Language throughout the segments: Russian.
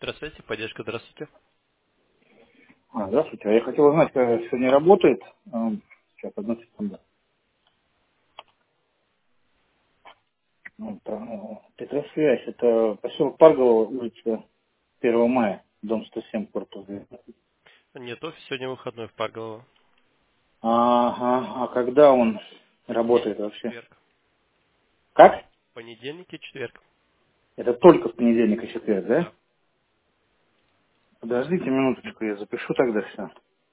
Здравствуйте, поддержка, здравствуйте. Здравствуйте. Я хотел узнать, как сегодня работает. Сейчас, одну секунду. Петросвязь. Это поселок Парголово, улица 1 мая, дом 107, корпус 2. Нет, офис сегодня выходной в Парголово. Ага. А когда он работает Понедельник и вообще? четверг. Как? Понедельник и четверг. Это только в понедельник и четверг, да? Да. Подождите минуточку, я запишу тогда все.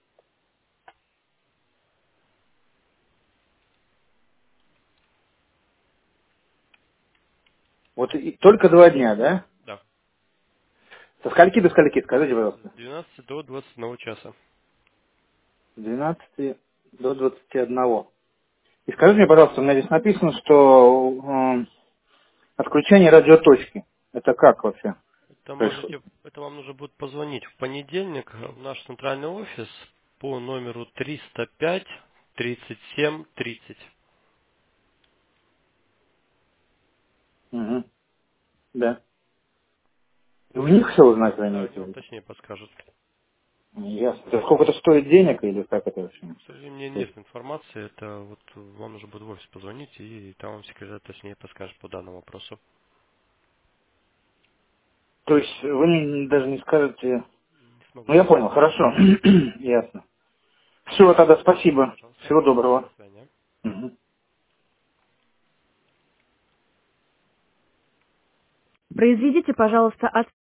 Вот только 2 дня, да? Да. Со скольки до скольки, скажите, С пожалуйста. 12 до 21 часа. С 12 до 21. И скажите мне, пожалуйста, у меня здесь написано, что отключение радиоточки. Это как вообще происходит? Это вам нужно будет позвонить в понедельник в наш центральный офис по номеру 305 37 30. Угу. Да. И у них все узнать вы Да, имеете они в вам виду? точнее подскажут. Ясно. Это сколько это стоит денег или как это вообще? К сожалению, мне То нет есть, информации. Это вот вам нужно будет в офис позвонить, и там вам секретарь точнее подскажет по данному вопросу. вы даже не скажете... Не смогу Ну, я сказать. понял, хорошо. Ясно. Все, тогда спасибо. Пожалуйста. Всего доброго. До свидания. Мгм. Произведите, пожалуйста,